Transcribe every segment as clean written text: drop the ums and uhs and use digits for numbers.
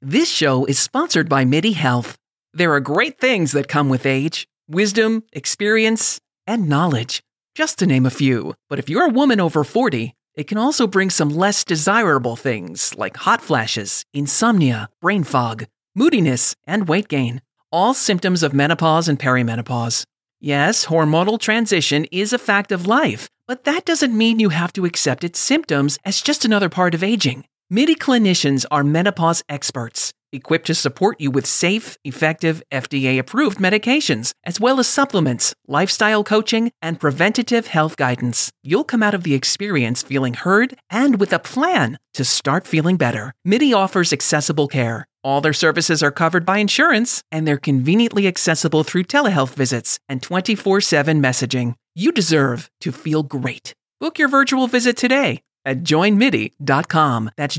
This show is sponsored by MIDI Health. There are great things that come with age: wisdom, experience, and knowledge, just to name a few. But if you're a woman over 40, it can also bring some less desirable things like hot flashes, insomnia, brain fog, moodiness, and weight gain, all symptoms of menopause and perimenopause. Yes, hormonal transition is a fact of life, but that doesn't mean you have to accept its symptoms as just another part of aging. MIDI clinicians are menopause experts, equipped to support you with safe, effective, FDA-approved medications, as well as supplements, lifestyle coaching, and preventative health guidance. You'll come out of the experience feeling heard and with a plan to start feeling better. MIDI offers accessible care. All their services are covered by insurance, and they're conveniently accessible through telehealth visits and 24/7 messaging. You deserve to feel great. Book your virtual visit today at joinmidi.com. That's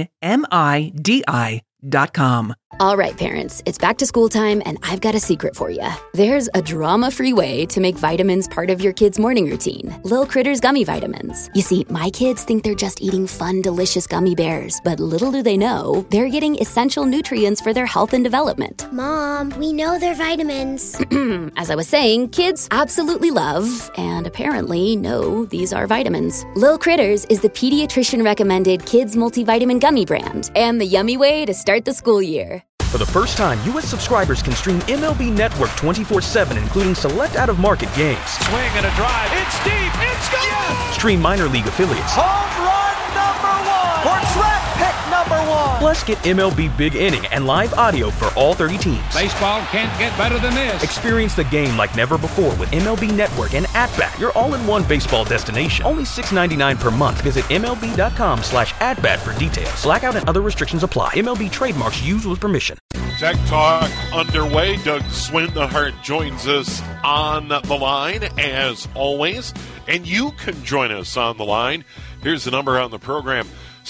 joinmidi.com. All right, parents, it's back to school time, and I've got a secret for you. There's a drama-free way to make vitamins part of your kid's morning routine. Lil Critters Gummy Vitamins. You see, my kids think they're just eating fun, delicious gummy bears, but little do they know, they're getting essential nutrients for their health and development. Mom, we know they're vitamins. As I was saying, kids absolutely love, and apparently know, these are vitamins. Lil Critters is the pediatrician-recommended kids multivitamin gummy brand, and the yummy way to start the school year. For the first time, U.S. subscribers can stream MLB Network 24/7, including select out-of-market games. Swing and a drive. It's deep. It's gone. Yes! Stream minor league affiliates. Home run number one. Or track pick number one. Plus, get MLB Big Inning and live audio for all 30 teams. Baseball can't get better than this. Experience the game like never before with MLB Network and At-Bat, your all-in-one baseball destination. Only $6.99 per month. Visit MLB.com/AtBat for details. Blackout and other restrictions apply. MLB trademarks used with permission. Tech Talk underway. Doug Swindenhart joins us on the line as always, and you can join us on the line. Here's the number on the program: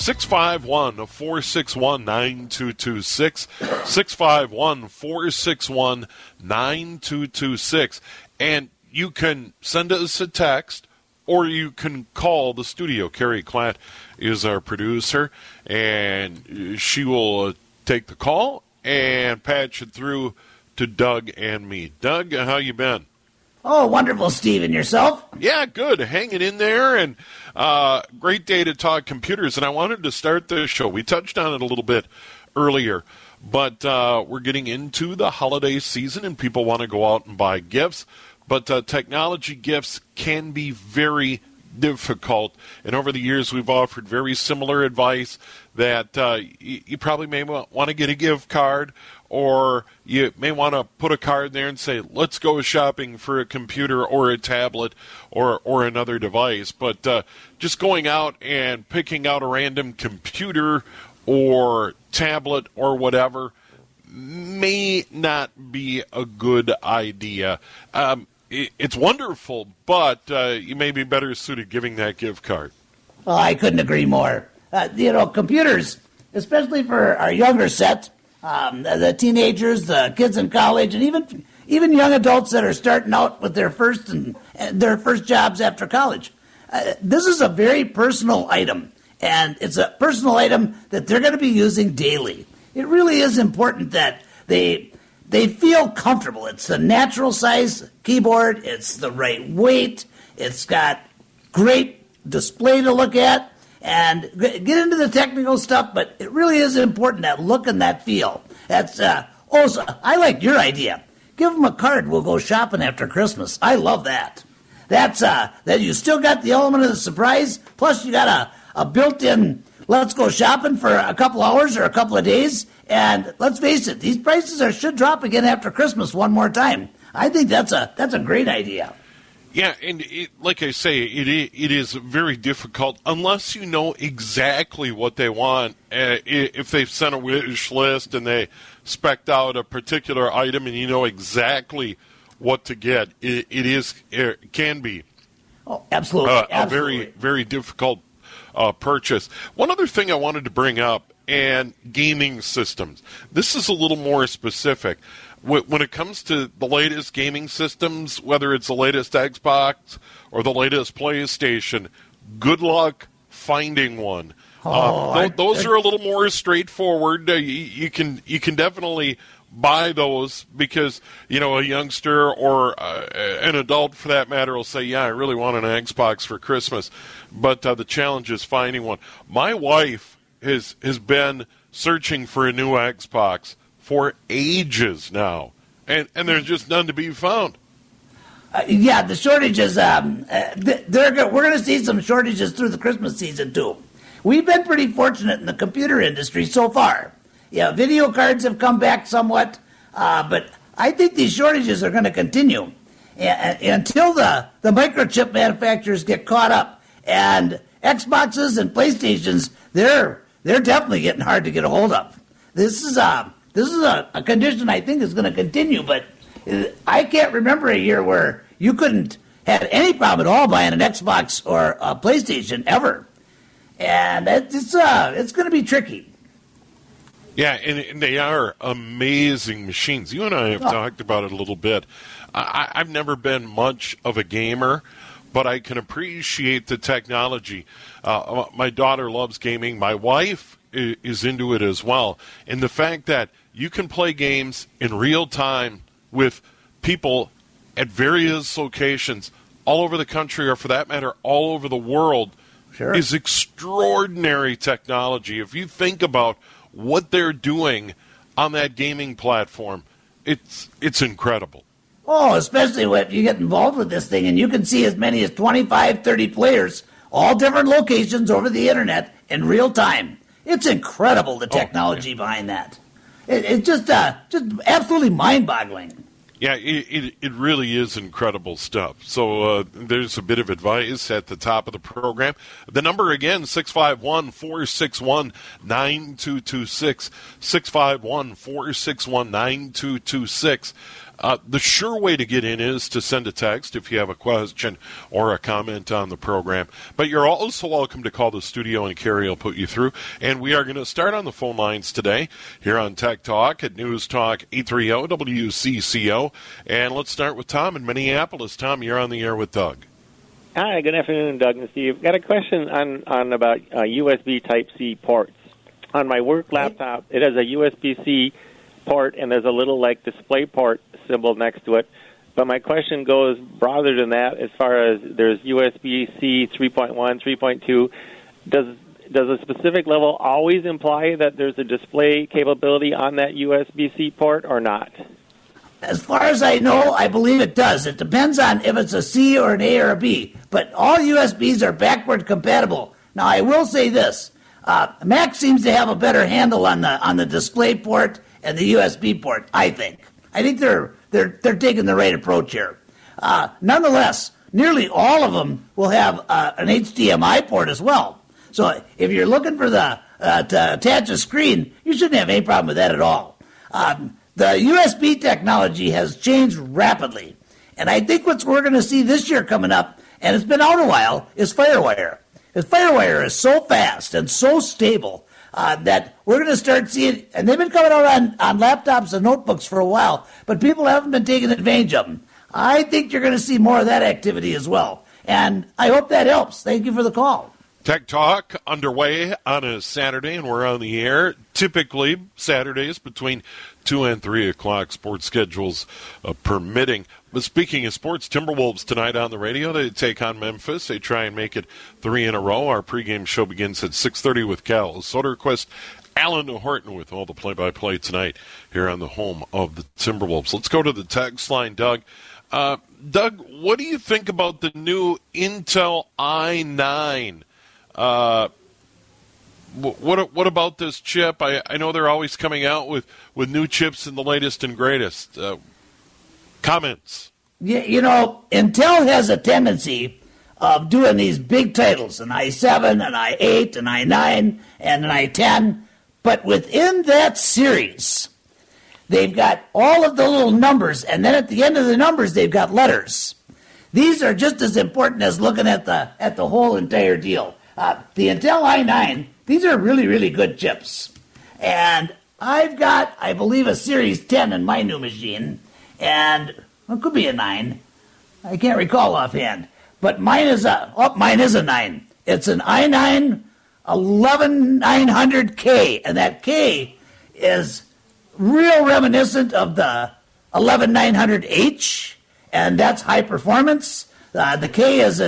651-461-9226, 651-461-9226. And you can send us a text, or you can call the studio. Carrie Klatt is our producer, and she will take the call and patch it through to Doug and me. Doug, how you been? Oh, wonderful, Steve. And yourself? Yeah, good. Hanging in there, and great day to talk computers. And I wanted to start the show. We touched on it a little bit earlier, but we're getting into the holiday season, and people want to go out and buy gifts. But technology gifts can be very difficult, and over the years we've offered very similar advice that you probably may want to get a gift card, or you may want to put a card there and say, let's go shopping for a computer or a tablet or another device. But just going out and picking out a random computer or tablet or whatever may not be a good idea. It's wonderful, but you may be better suited giving that gift card. Oh, I couldn't agree more. Computers, especially for our younger set, the teenagers, the kids in college, and even young adults that are starting out with their first jobs after college. This is a very personal item, and it's a personal item that they're going to be using daily. It really is important that they feel comfortable. It's the natural size keyboard. It's the right weight. It's got great display to look at. And get into the technical stuff, but it really is important, that look and that feel. That's also, I like your idea. Give them a card. We'll go shopping after Christmas. I love that. That's that you still got the element of the surprise. Plus, you got a built-in. Let's go shopping for a couple hours or a couple of days. And let's face it, these prices should drop again after Christmas one more time. I think that's a great idea. Yeah, and like I say, it is very difficult unless you know exactly what they want. If they've sent a wish list and they spec'd out a particular item and you know exactly what to get, it can be absolutely a very, very difficult purchase. One other thing I wanted to bring up, and gaming systems. This is a little more specific. When it comes to the latest gaming systems, whether it's the latest Xbox or the latest PlayStation, good luck finding one. Those are a little more straightforward. You can definitely buy those because, a youngster or an adult, for that matter, will say, yeah, I really want an Xbox for Christmas. But the challenge is finding one. My wife has been searching for a new Xbox for ages now, and there's just none to be found. The shortages, we're going to see some shortages through the Christmas season, too. We've been pretty fortunate in the computer industry so far. Yeah, video cards have come back somewhat, but I think these shortages are going to continue until the microchip manufacturers get caught up. And Xboxes and PlayStations, they're definitely getting hard to get a hold of. This is a condition I think is going to continue, but I can't remember a year where you couldn't have any problem at all buying an Xbox or a PlayStation ever. And it's going to be tricky. Yeah, and they are amazing machines. You and I have talked about it a little bit. I've never been much of a gamer, but I can appreciate the technology. My daughter loves gaming. My wife is into it as well. And the fact that you can play games in real time with people at various locations all over the country, or for that matter, all over the world, is extraordinary technology. If you think about what they're doing on that gaming platform, it's incredible. Oh, especially when you get involved with this thing and you can see as many as 25, 30 players, all different locations over the internet in real time. It's incredible, the technology behind that. It's just absolutely mind-boggling. Yeah, it really is incredible stuff. So there's a bit of advice at the top of the program. The number again, 651-461-9226, 651-461-9226. The sure way to get in is to send a text if you have a question or a comment on the program. But you're also welcome to call the studio and Carrie will put you through. And we are going to start on the phone lines today here on Tech Talk at News Talk 830 WCCO. And let's start with Tom in Minneapolis. Tom, you're on the air with Doug. Hi, good afternoon, Doug and Steve. Got a question on about USB Type-C ports. On my work laptop, it has a USB-C port, and there's a little display port symbol next to it. But my question goes broader than that as far as there's USB-C 3.1, 3.2. Does a specific level always imply that there's a display capability on that USB-C port or not? As far as I know, I believe it does. It depends on if it's a C or an A or a B. But all USBs are backward compatible. Now, I will say this. Mac seems to have a better handle on the display port and the USB port, I think. I think they're taking the right approach here. Nonetheless, nearly all of them will have an HDMI port as well. So if you're looking for to attach a screen, you shouldn't have any problem with that at all. The USB technology has changed rapidly. And I think what we're going to see this year coming up, and it's been out a while, is FireWire. FireWire is so fast and so stable that we're going to start seeing, and they've been coming out on laptops and notebooks for a while, but people haven't been taking advantage of them. I think you're going to see more of that activity as well. And I hope that helps. Thank you for the call. Tech Talk underway on a Saturday, and we're on the air typically Saturdays between 2 and 3 o'clock, sports schedules permitting. But speaking of sports, Timberwolves tonight on the radio. They take on Memphis. They try and make it 3 in a row. Our pregame show begins at 6:30 with Cal Soderquist. Alan Horton with all the play-by-play tonight here on the home of the Timberwolves. Let's go to the text line, Doug. Doug, what do you think about the new Intel i9? What about this chip? I know they're always coming out with new chips and the latest and greatest. Comments? Yeah, Intel has a tendency of doing these big titles, an i7, an i8, an i9, and an i10. But within that series, they've got all of the little numbers, and then at the end of the numbers, they've got letters. These are just as important as looking at the whole entire deal. The Intel i9, these are really, really good chips. And I've got, I believe, a Series 10 in my new machine. And it could be a 9. I can't recall offhand. But mine is a 9. It's an i9 11900K, and that K is real reminiscent of the 11900H, and that's high performance. The K is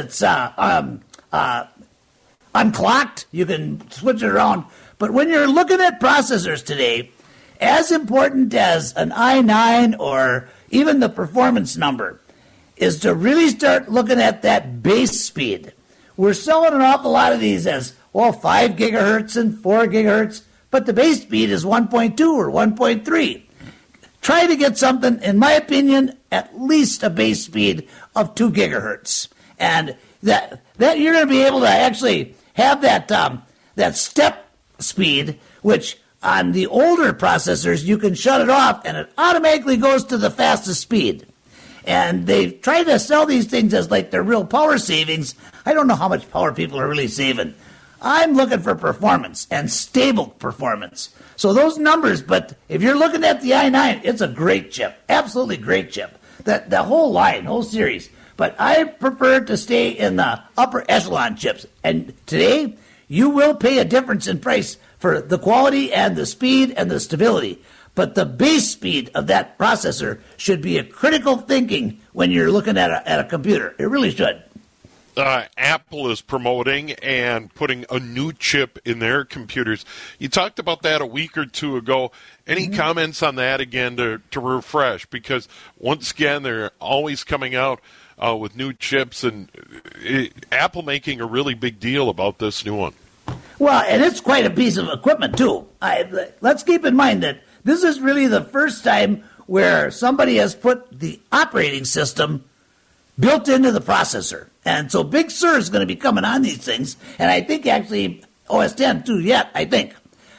unclocked. You can switch it around. But when you're looking at processors today, as important as an i9 or even the performance number is to really start looking at that base speed. We're selling an awful lot of these as, 5 gigahertz and 4 gigahertz, but the base speed is 1.2 or 1.3. Try to get something, in my opinion, at least a base speed of 2 gigahertz. And that you're going to be able to actually have that step speed, which on the older processors, you can shut it off and it automatically goes to the fastest speed. And they try to sell these things as like they're real power savings. I don't know how much power people are really saving. I'm looking for performance and stable performance. So those numbers, but if you're looking at the i9, it's a great chip. Absolutely great chip. The whole line, whole series. But I prefer to stay in the upper echelon chips. And today, you will pay a difference in price for the quality and the speed and the stability. But the base speed of that processor should be a critical thinking when you're looking at a computer. It really should. Apple is promoting and putting a new chip in their computers. You talked about that a week or two ago. Any comments on that again to refresh? Because once again, they're always coming out with new chips, and Apple making a really big deal about this new one. Well, and it's quite a piece of equipment, too. Let's keep in mind that this is really the first time where somebody has put the operating system built into the processor. And so Big Sur is going to be coming on these things, and I think actually OS X too yet, I think.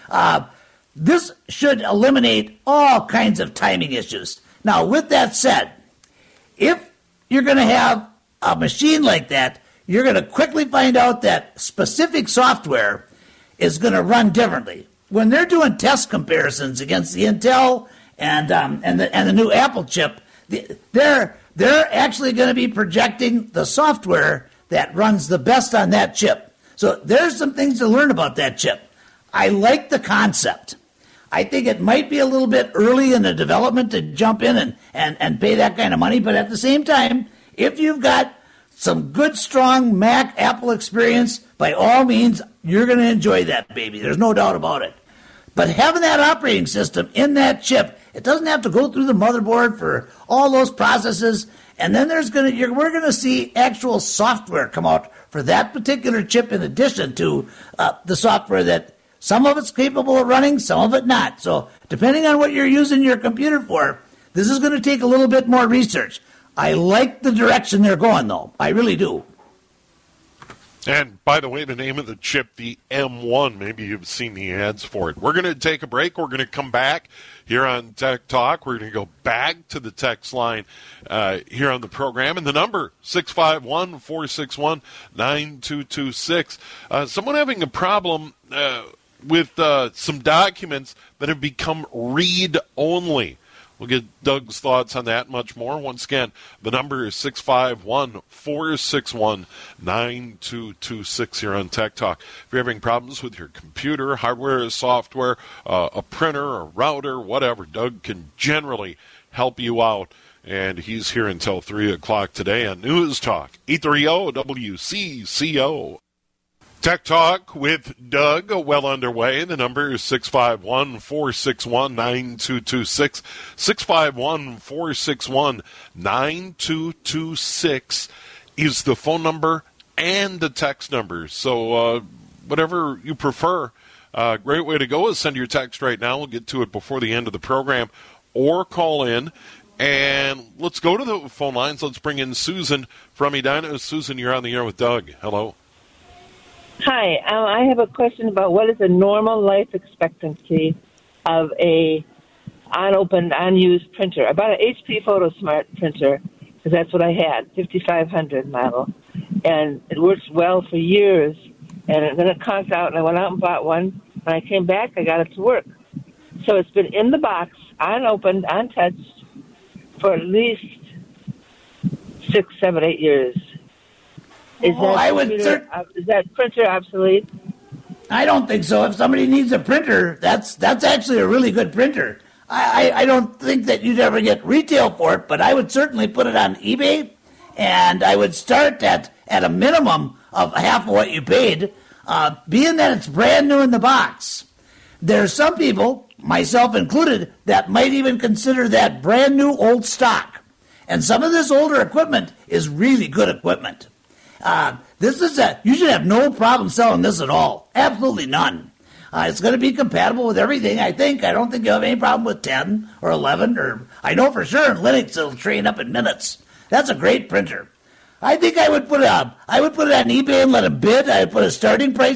This should eliminate all kinds of timing issues. Now, with that said, if you're going to have a machine like that, you're going to quickly find out that specific software is going to run differently. When they're doing test comparisons against the Intel and the new Apple chip, they're actually going to be projecting the software that runs the best on that chip. So there's some things to learn about that chip. I like the concept. I think it might be a little bit early in the development to jump in and pay that kind of money, but at the same time, if you've got some good, strong Mac Apple experience, by all means, you're going to enjoy that baby. There's no doubt about it. But having that operating system in that chip, it doesn't have to go through the motherboard for all those processes. And then we're going to see actual software come out for that particular chip in addition to the software that some of it's capable of running, some of it not. So depending on what you're using your computer for, this is going to take a little bit more research. I like the direction they're going, though. I really do. And, by the way, the name of the chip, the M1, maybe you've seen the ads for it. We're going to take a break. We're going to come back here on Tech Talk. We're going to go back to the text line here on the program. And the number, 651-461-9226. Someone having a problem with some documents that have become read-only. We'll get Doug's thoughts on that, much more. Once again, the number is 651-461-9226 here on Tech Talk. If you're having problems with your computer, hardware, software, a printer, a router, whatever, Doug can generally help you out. And he's here until 3 o'clock today on News Talk, 830 WCCO. Tech Talk with Doug, well underway. The number is 651-461-9226. 651-461-9226 is the phone number and the text number. So whatever you prefer, great way to go is send your text right now. We'll get to it before the end of the program, or call in. And let's go to the phone lines. Let's bring in Susan from Edina. Susan, you're on the air with Doug. Hello. Hi, I have a question about what is the normal life expectancy of a unopened, unused printer. I bought an HP PhotoSmart printer because that's what I had, 5500 model, and it works well for years. And then it conked out, and I went out and bought one. When I came back, I got it to work. So it's been in the box, unopened, untouched, for at least 6, 7, 8 years. Is that printer obsolete? I don't think so. If somebody needs a printer, that's actually a really good printer. I don't think that you'd ever get retail for it, but I would certainly put it on eBay, and I would start at a minimum of half of what you paid, being that it's brand new in the box. There's some people, myself included, that might even consider that brand new old stock. And some of this older equipment is really good equipment. You should have no problem selling this at all. Absolutely none. It's going to be compatible with everything, I think. I don't think you'll have any problem with 10 or 11, or I know for sure in Linux it'll train up in minutes. That's a great printer. I think I would put it on eBay and let them bid. I would put a starting price,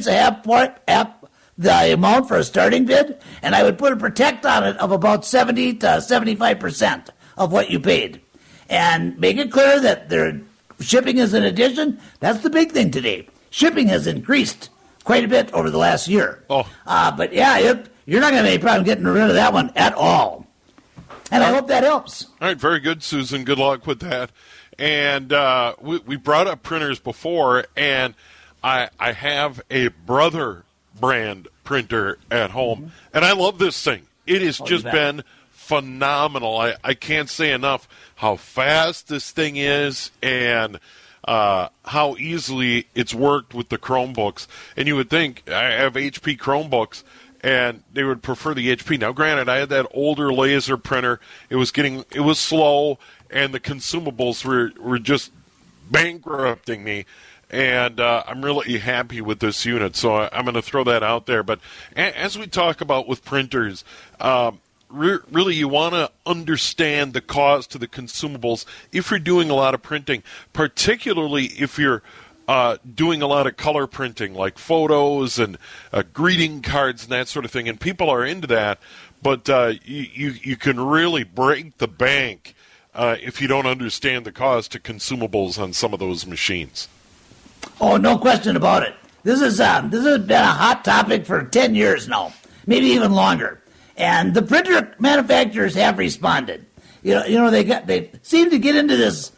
the amount for a starting bid, and I would put a protect on it of about 70 to 75% of what you paid. And make it clear that their shipping is an addition. That's the big thing today. Shipping has increased quite a bit over the last year. But yeah, you're not going to have any problem getting rid of that one at all. And I hope that helps. All right, very good, Susan. Good luck with that. And we brought up printers before, and I have a Brother brand printer at home, and I love this thing. It has just been phenomenal. I can't say enough how fast this thing is and how easily it's worked with the Chromebooks. And you would think, I have HP Chromebooks, and they would prefer the HP. Now, granted, I had that older laser printer. It was slow, and the consumables were just bankrupting me. And I'm really happy with this unit, so I'm going to throw that out there. But as we talk about with printers, really you want to understand the cost to the consumables if you're doing a lot of printing, particularly if you're doing a lot of color printing, like photos and greeting cards and that sort of thing. And people are into that, but you can really break the bank if you don't understand the cost to consumables on some of those machines. Oh, no question about it. This has been a hot topic for 10 years now, maybe even longer. And the printer manufacturers have responded. They seem to get into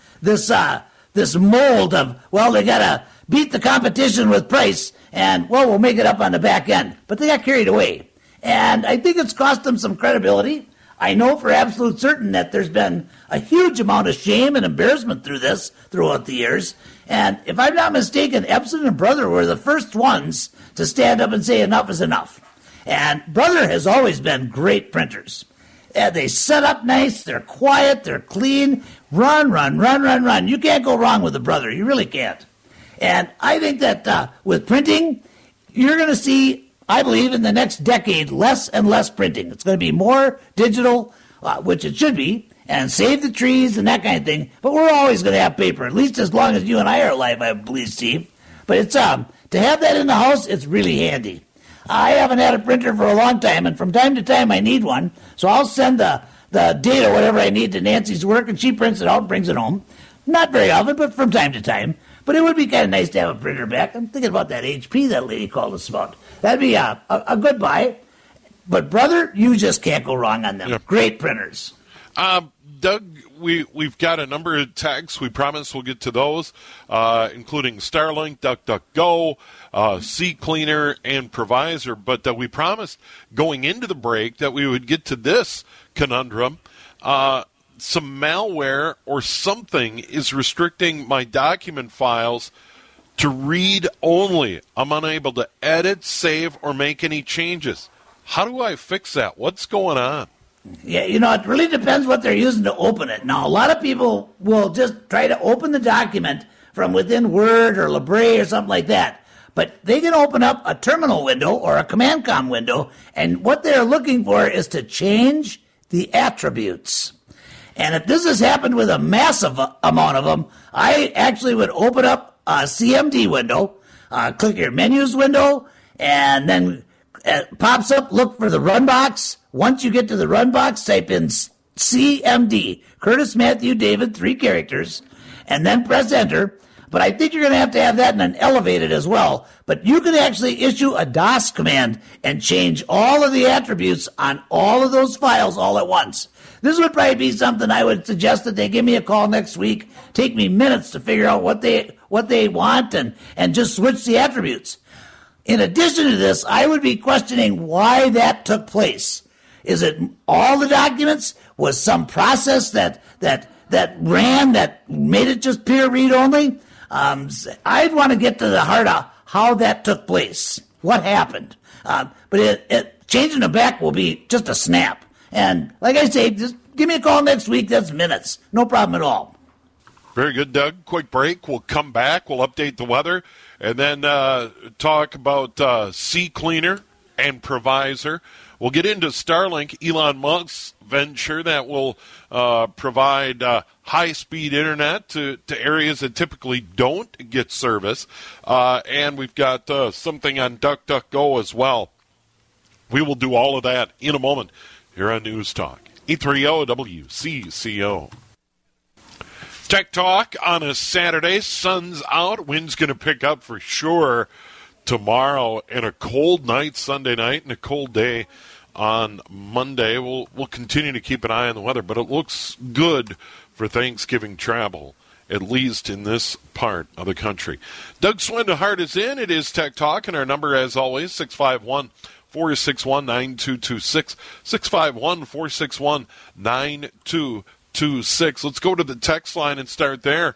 this mold of, well, they got to beat the competition with price, and we'll make it up on the back end. But they got carried away, and I think it's cost them some credibility. I know for absolute certain that there's been a huge amount of shame and embarrassment throughout the years. And if I'm not mistaken, Epson and Brother were the first ones to stand up and say enough is enough. And Brother has always been great printers. They set up nice, they're quiet, they're clean. Run. You can't go wrong with a Brother. You really can't. And I think that with printing, you're going to see, I believe, in the next decade, less and less printing. It's going to be more digital, which it should be, and save the trees and that kind of thing. But we're always going to have paper, at least as long as you and I are alive, I believe, Steve. But it's to have that in the house, it's really handy. I haven't had a printer for a long time, and from time to time I need one. So I'll send the data, whatever I need, to Nancy's work, and she prints it out and brings it home. Not very often, but from time to time. But it would be kind of nice to have a printer back. I'm thinking about that HP that lady called us about. That'd be a good buy. But, Brother, you just can't go wrong on them. Yep. Great printers. Doug, we've got a number of texts. We promise we'll get to those, including Starlink, DuckDuckGo, CCleaner, and Provisor. But we promised going into the break that we would get to this conundrum. Some malware or something is restricting my document files to read only. I'm unable to edit, save, or make any changes. How do I fix that? What's going on? Yeah, it really depends what they're using to open it. Now, a lot of people will just try to open the document from within Word or Libre or something like that. But they can open up a terminal window or a command com window, and what they're looking for is to change the attributes. And if this has happened with a massive amount of them, I actually would open up a CMD window, click your menus window, and then it pops up, look for the run box. Once you get to the run box, type in CMD, Curtis Matthew David, 3 characters, and then press enter. But I think you're going to have that in an elevated as well. But you can actually issue a DOS command and change all of the attributes on all of those files all at once. This would probably be something I would suggest that they give me a call next week. Take me minutes to figure out what they want and just switch the attributes. in addition to this, I would be questioning why that took place. Is it all the documents? Was some process that ran that made it just peer read only? I'd want to get to the heart of how that took place. What happened? But changing the back will be just a snap. And like I say, just give me a call next week. That's minutes. No problem at all. Very good, Doug. Quick break. We'll come back. We'll update the weather. And then talk about CCleaner and Provisor. We'll get into Starlink, Elon Musk's venture that will provide high-speed internet to areas that typically don't get service. And we've got something on DuckDuckGo as well. We will do all of that in a moment here on News Talk. 830 WCCO. Tech Talk on a Saturday. Sun's out. Wind's going to pick up for sure tomorrow, and a cold night Sunday night and a cold day on Monday. We'll continue to keep an eye on the weather, but it looks good for Thanksgiving travel, at least in this part of the country. Doug Swindehart is in. It is Tech Talk, and our number, as always, 651-461-9226. 651-461-9226. Let's go to the text line and start there.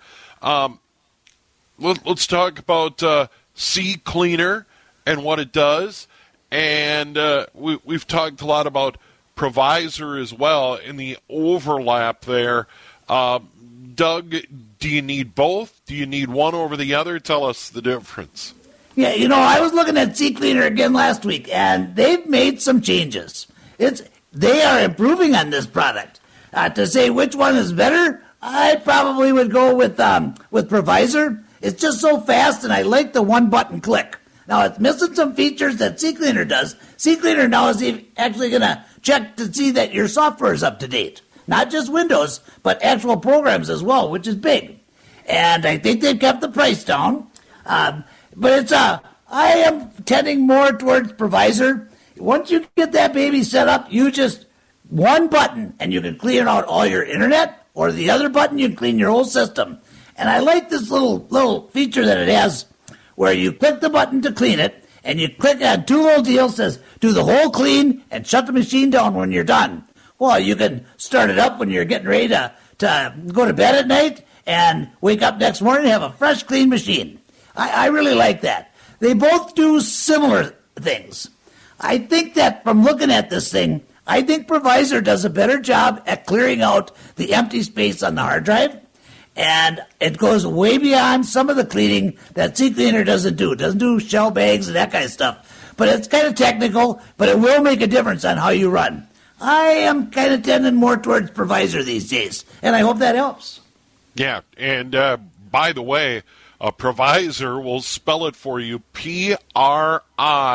Let's talk about CCleaner and what it does. And we've talked a lot about Provisor as well in the overlap there. Doug, do you need both? Do you need one over the other? Tell us the difference. Yeah, I was looking at CCleaner again last week, and they've made some changes. They are improving on this product. To say which one is better, I probably would go with Provisor. It's just so fast, and I like the one-button click. Now, it's missing some features that CCleaner does. CCleaner now is actually going to check to see that your software is up to date. Not just Windows, but actual programs as well, which is big. And I think they've kept the price down. But I am tending more towards Provisor. Once you get that baby set up, you just one button, and you can clean out all your internet, or the other button, you can clean your whole system. And I like this little feature that it has, where you click the button to clean it, and you click on two little deals that says, do the whole clean and shut the machine down when you're done. Well, you can start it up when you're getting ready to go to bed at night, and wake up next morning and have a fresh, clean machine. I really like that. They both do similar things. I think that from looking at this thing, I think Provisor does a better job at clearing out the empty space on the hard drive, and it goes way beyond some of the cleaning that CCleaner doesn't do. It doesn't do shell bags and that kind of stuff. But it's kind of technical, but it will make a difference on how you run. I am kind of tending more towards Provisor these days, and I hope that helps. Yeah, and by the way, Provisor will spell it for you, Privazer.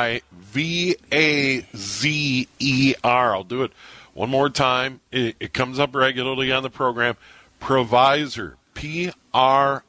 I'll do it one more time. It comes up regularly on the program. Provisor, Privazer.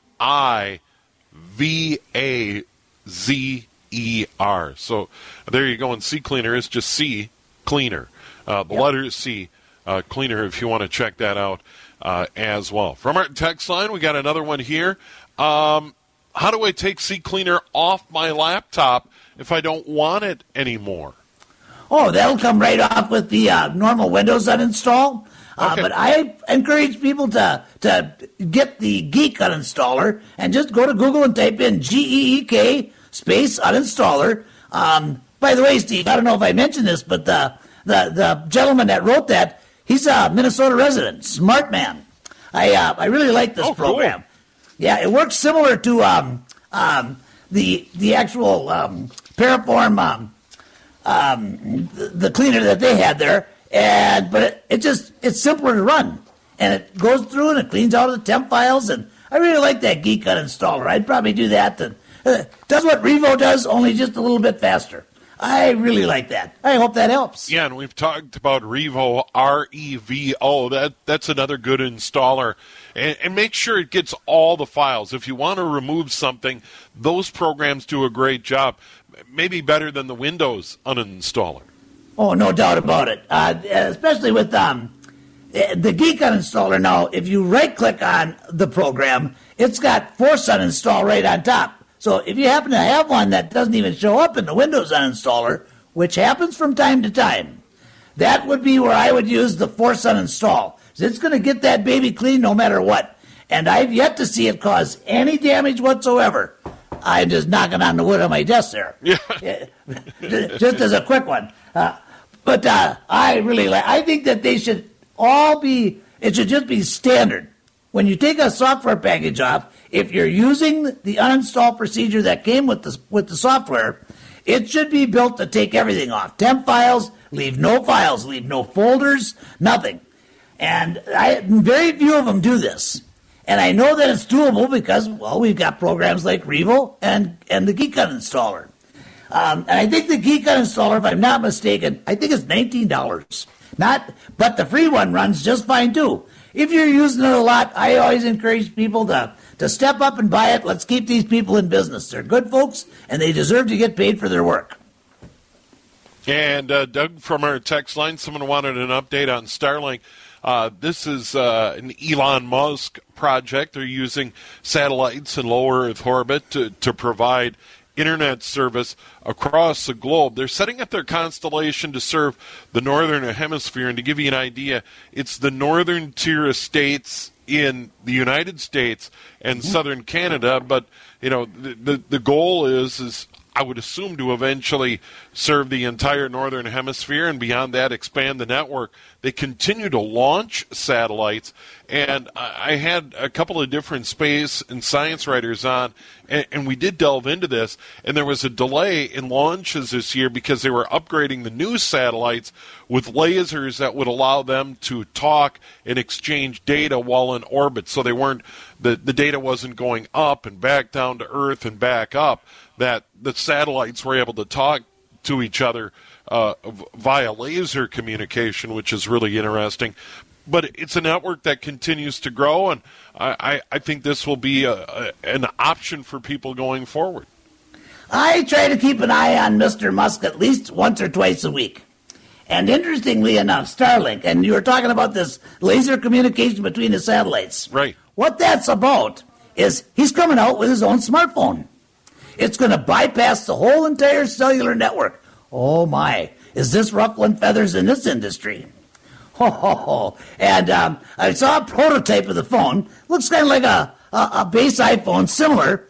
So there you go. And CCleaner is just C, cleaner. Letter C, cleaner, if you want to check that out as well. From our text line, we got another one here. How do I take CCleaner off my laptop if I don't want it anymore? Oh, that'll come right off with the normal Windows uninstall. Okay. But I encourage people to get the Geek uninstaller and just go to Google and type in GEEK space uninstaller. By the way, Steve, I don't know if I mentioned this, but the gentleman that wrote that, he's a Minnesota resident, smart man. I really like this program. Cool. Yeah, it works similar to the actual Paraform the cleaner that they had there, but it's simpler to run, and it goes through and it cleans out the temp files, and I really like that Geek uninstaller. I'd probably do that. Does what Revo does, only just a little bit faster. I really like that. I hope that helps. Yeah, and we've talked about Revo, R-E-V-O. That's another good installer. And make sure it gets all the files. If you want to remove something, those programs do a great job. Maybe better than the Windows uninstaller. Oh, no doubt about it. Especially with the Geek uninstaller now, if you right-click on the program, it's got Force uninstall right on top. So if you happen to have one that doesn't even show up in the Windows uninstaller, which happens from time to time, that would be where I would use the force uninstall. It's going to get that baby clean no matter what. And I've yet to see it cause any damage whatsoever. I'm just knocking on the wood on my desk there. Yeah. Just as a quick one. But I think that they should all be, it should just be standard. When you take a software package off, if you're using the uninstall procedure that came with the software, it should be built to take everything off. Temp files, leave no folders, nothing. And very few of them do this. And I know that it's doable because, well, we've got programs like Revo and the Geek Uninstaller. And I think the Geek Uninstaller, if I'm not mistaken, I think it's $19. But the free one runs just fine too. If you're using it a lot, I always encourage people to step up and buy it. Let's keep these people in business. They're good folks, and they deserve to get paid for their work. And Doug, from our text line, someone wanted an update on Starlink. This is an Elon Musk project. They're using satellites in low Earth orbit to provide internet service across the globe. They're setting up their constellation to serve the northern hemisphere. And to give you an idea, it's the northern tier of states in the United States and southern Canada. But, you know, the goal is I would assume to eventually serve the entire northern hemisphere and beyond that expand the network. They continue to launch satellites, and I had a couple of different space and science writers on, and we did delve into this, and there was a delay in launches this year because they were upgrading the new satellites with lasers that would allow them to talk and exchange data while in orbit, so they weren't the data wasn't going up and back down to Earth and back up, that the satellites were able to talk to each other via laser communication, which is really interesting. But it's a network that continues to grow, and I think this will be an option for people going forward. I try to keep an eye on Mr. Musk at least once or twice a week. And interestingly enough, Starlink, and you were talking about this laser communication between the satellites. Right. What that's about is he's coming out with his own smartphone. It's going to bypass the whole entire cellular network. Oh, my. Is this ruffling feathers in this industry? Ho, ho, ho. And I saw a prototype of the phone. Looks kind of like a base iPhone, similar.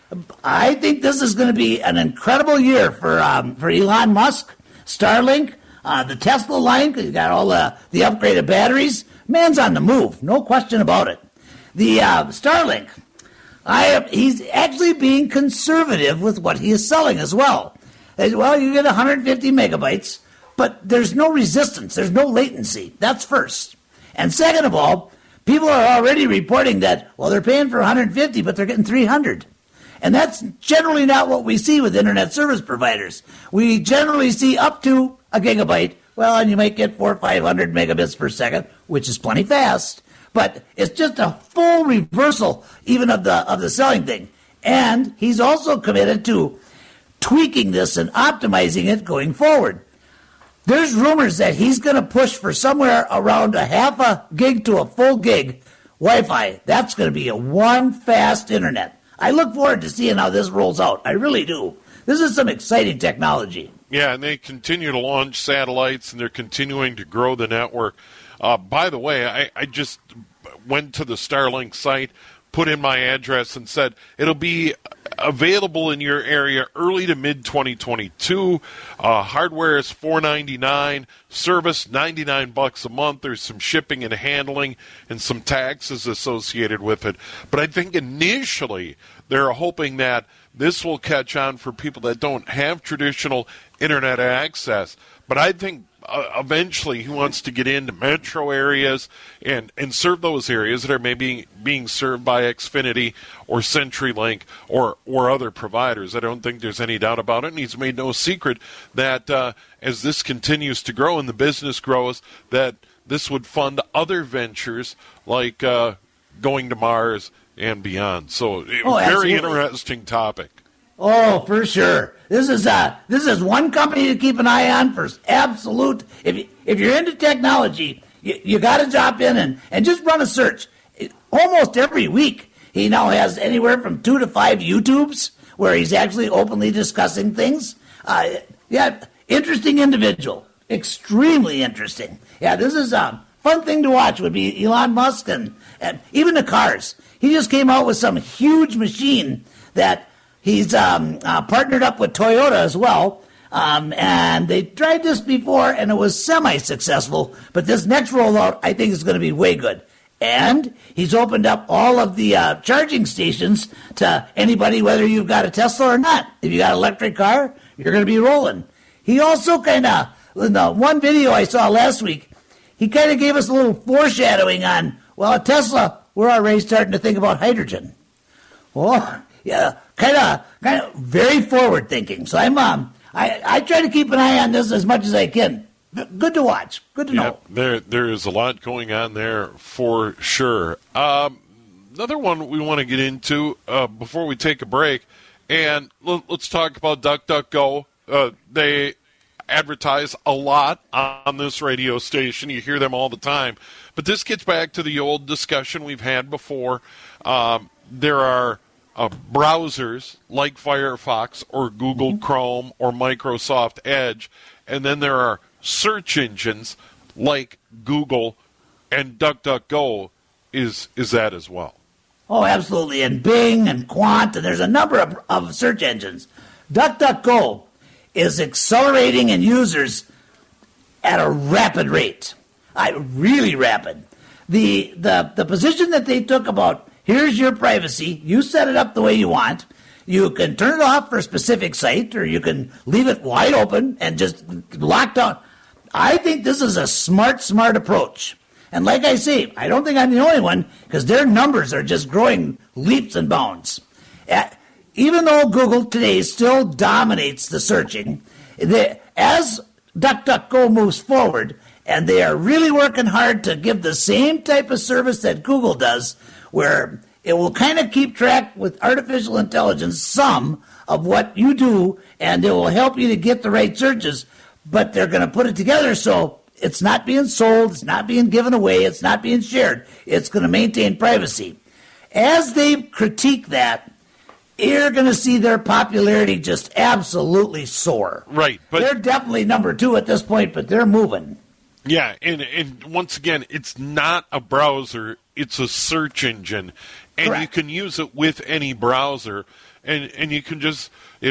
I think this is going to be an incredible year for Elon Musk, Starlink, the Tesla line, because you got all the upgraded batteries. Man's on the move, no question about it. The Starlink, he's actually being conservative with what he is selling as well. Well, you get 150 megabytes, but there's no resistance. There's no latency. That's first. And second of all, people are already reporting that, well, they're paying for 150, but they're getting 300. And that's generally not what we see with internet service providers. We generally see up to a gigabyte. Well, and you might get 400 or 500 megabits per second, which is plenty fast. But it's just a full reversal even of the selling thing. And he's also committed to tweaking this and optimizing it going forward. There's rumors that he's going to push for somewhere around a half a gig to a full gig Wi-Fi. That's going to be a one fast internet. I look forward to seeing how this rolls out. I really do. This is some exciting technology. Yeah, and they continue to launch satellites, and they're continuing to grow the network. By the way, I just went to the Starlink site, put in my address, and said it'll be available in your area early to mid-2022. Hardware is $499, service $99 a month. There's some shipping and handling and some taxes associated with it. But I think initially they're hoping that this will catch on for people that don't have traditional internet access. But I think eventually he wants to get into metro areas and serve those areas that are maybe being served by Xfinity or CenturyLink or other providers. I don't think there's any doubt about it, and he's made no secret that as this continues to grow and the business grows, that this would fund other ventures like going to Mars and beyond. So very interesting topic. Oh, for sure. This is one company to keep an eye on for absolute. If you're into technology, you got to drop in and just run a search. Almost every week, he now has anywhere from 2 to 5 YouTubes where he's actually openly discussing things. Interesting individual. Extremely interesting. Yeah, this is a fun thing to watch would be Elon Musk and even the cars. He just came out with some huge machine that he's partnered up with Toyota as well. And they tried this before, and it was semi-successful. But this next rollout, I think, is going to be way good. And he's opened up all of the charging stations to anybody, whether you've got a Tesla or not. If you got an electric car, you're going to be rolling. He also kind of, in the one video I saw last week, he kind of gave us a little foreshadowing on, well, at Tesla, we're already starting to think about hydrogen. Well, yeah, kind of very forward thinking. So I try to keep an eye on this as much as I can. Good to watch. Good to know. There is a lot going on there for sure. Another one we want to get into before we take a break, and let's talk about DuckDuckGo. They advertise a lot on this radio station. You hear them all the time. But this gets back to the old discussion we've had before. There are browsers like Firefox or Google Chrome or Microsoft Edge, and then there are search engines like Google, and DuckDuckGo is that as well. Oh, absolutely. And Bing and Quant, and there's a number of search engines. DuckDuckGo is accelerating in users at a rapid rate. Really rapid. The position that they took about, here's your privacy, you set it up the way you want, you can turn it off for a specific site, or you can leave it wide open and just lock down. I think this is a smart approach. And like I say, I don't think I'm the only one, because their numbers are just growing leaps and bounds. Even though Google today still dominates the searching, as DuckDuckGo moves forward, and they are really working hard to give the same type of service that Google does, where it will kind of keep track with artificial intelligence some of what you do, and it will help you to get the right searches, but they're going to put it together so it's not being sold, it's not being given away, it's not being shared. It's going to maintain privacy. As they critique that, you're going to see their popularity just absolutely soar. Right. But they're definitely number 2 at this point, but they're moving. Yeah, and once again, it's not a browser, it's a search engine. And Correct. You can use it with any browser. And you can just,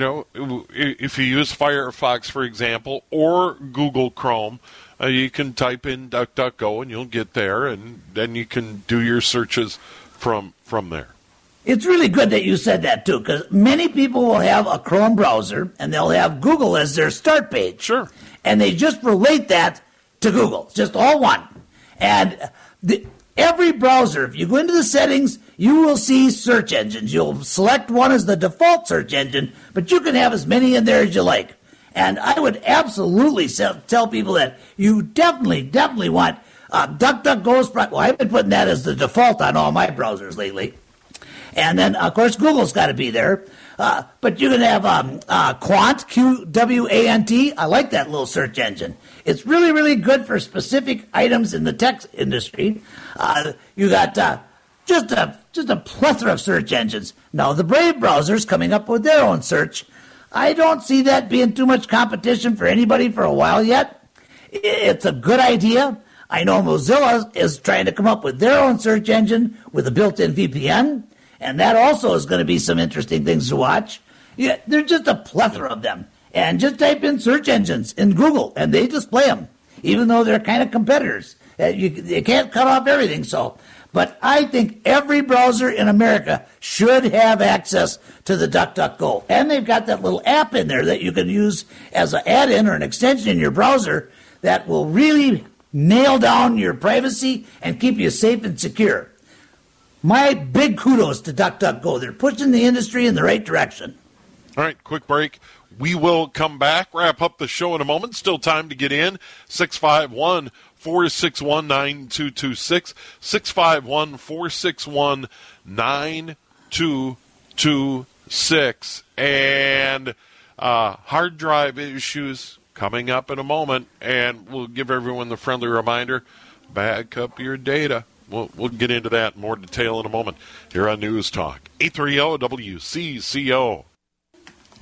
if you use Firefox, for example, or Google Chrome, you can type in DuckDuckGo and you'll get there, and then you can do your searches from there. It's really good that you said that, too, because many people will have a Chrome browser, and they'll have Google as their start page. Sure. And they just relate that to Google. It's just all one. And every browser, if you go into the settings, you will see search engines. You'll select one as the default search engine, but you can have as many in there as you like. And I would absolutely tell people that you definitely want DuckDuckGo's. Well, I've been putting that as the default on all my browsers lately. And then, of course, Google's got to be there. But you can have Quant, Qwant. I like that little search engine. It's really, really good for specific items in the tech industry. You got just a plethora of search engines. Now, the Brave browser's coming up with their own search. I don't see that being too much competition for anybody for a while yet. It's a good idea. I know Mozilla is trying to come up with their own search engine with a built-in VPN. And that also is going to be some interesting things to watch. Yeah, there's just a plethora of them. And just type in search engines in Google, and they display them, even though they're kind of competitors. You can't cut off everything. But I think every browser in America should have access to the DuckDuckGo. And they've got that little app in there that you can use as an add-in or an extension in your browser that will really nail down your privacy and keep you safe and secure. My big kudos to DuckDuckGo. They're pushing the industry in the right direction. All right, quick break. We will come back, wrap up the show in a moment. Still time to get in. 651-461-9226. 651-461-9226. And hard drive issues coming up in a moment. And we'll give everyone the friendly reminder, back up your data. We'll get into that in more detail in a moment here on News Talk 830 WCCO.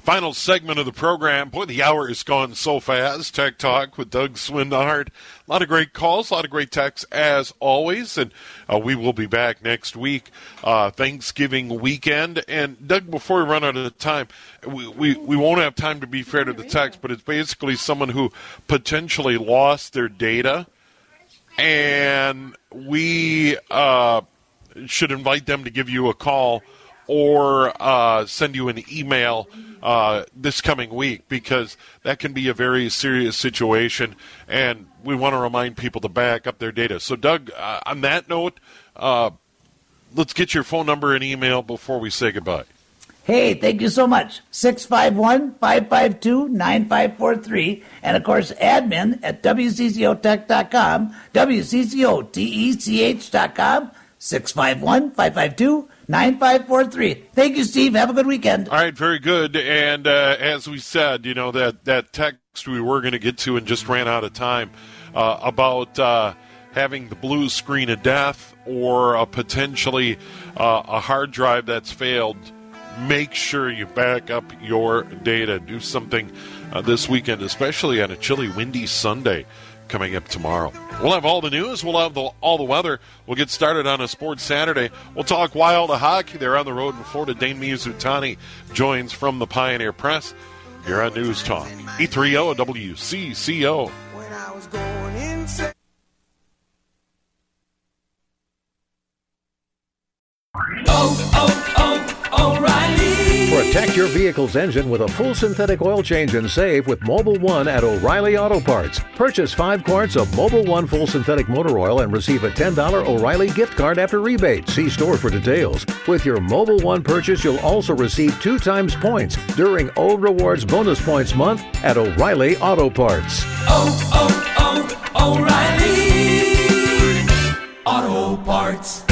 Final segment of the program. Boy, the hour has gone so fast. Tech Talk with Doug Swindard. A lot of great calls, a lot of great texts as always. And we will be back next week, Thanksgiving weekend. And Doug, before we run out of time, we won't have time to be fair to the text, but it's basically someone who potentially lost their data. And we should invite them to give you a call or send you an email this coming week, because that can be a very serious situation, and we want to remind people to back up their data. So, Doug, on that note, let's get your phone number and email before we say goodbye. Hey, thank you so much. 651-552-9543. And, of course, admin at WCCOtech.com, WCCOTECH.com, 651-552-9543. Thank you, Steve. Have a good weekend. All right, very good. And as we said, that text we were going to get to and just ran out of time about having the blue screen of death or potentially a hard drive that's failed. Make sure you back up your data. Do something this weekend, especially on a chilly, windy Sunday coming up tomorrow. We'll have all the news. We'll have all the weather. We'll get started on a Sports Saturday. We'll talk Wild hockey. They're on the road in Florida. Dane Mizutani joins from the Pioneer Press here on News Talk 830 WCCO. When I was going insane. O'Reilly. Protect your vehicle's engine with a full synthetic oil change and save with Mobil 1 at O'Reilly Auto Parts. Purchase 5 quarts of Mobil 1 full synthetic motor oil and receive a $10 O'Reilly gift card after rebate. See store for details. With your Mobil 1 purchase, you'll also receive 2 times points during O Rewards Bonus Points Month at O'Reilly Auto Parts. O'Reilly Auto Parts.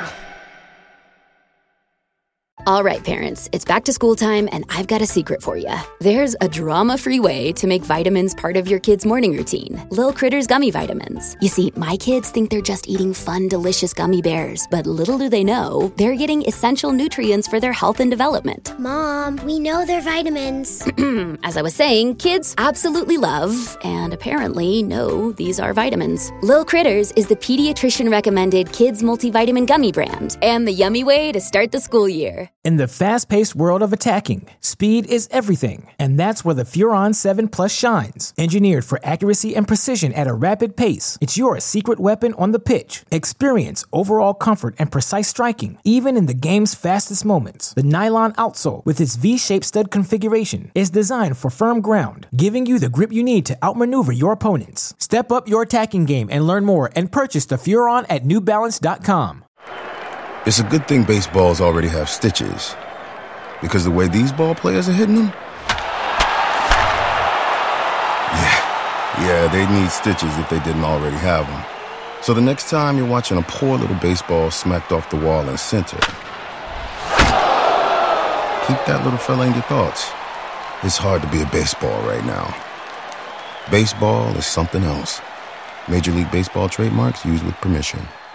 All right, parents, it's back to school time, and I've got a secret for you. There's a drama-free way to make vitamins part of your kids' morning routine. Lil Critters Gummy Vitamins. You see, my kids think they're just eating fun, delicious gummy bears, but little do they know, they're getting essential nutrients for their health and development. Mom, we know they're vitamins. As I was saying, kids absolutely love, and apparently know, these are vitamins. Lil Critters is the pediatrician-recommended kids multivitamin gummy brand, and the yummy way to start the school year. In the fast-paced world of attacking, speed is everything, and that's where the Furon 7 Plus shines. Engineered for accuracy and precision at a rapid pace, it's your secret weapon on the pitch. Experience overall comfort and precise striking, even in the game's fastest moments. The nylon outsole, with its V-shaped stud configuration, is designed for firm ground, giving you the grip you need to outmaneuver your opponents. Step up your attacking game and learn more and purchase the Furon at NewBalance.com. It's a good thing baseballs already have stitches, because the way these ball players are hitting them, yeah, they need stitches if they didn't already have them. So the next time you're watching a poor little baseball smacked off the wall in center, keep that little fella in your thoughts. It's hard to be a baseball right now. Baseball is something else. Major League Baseball trademarks used with permission.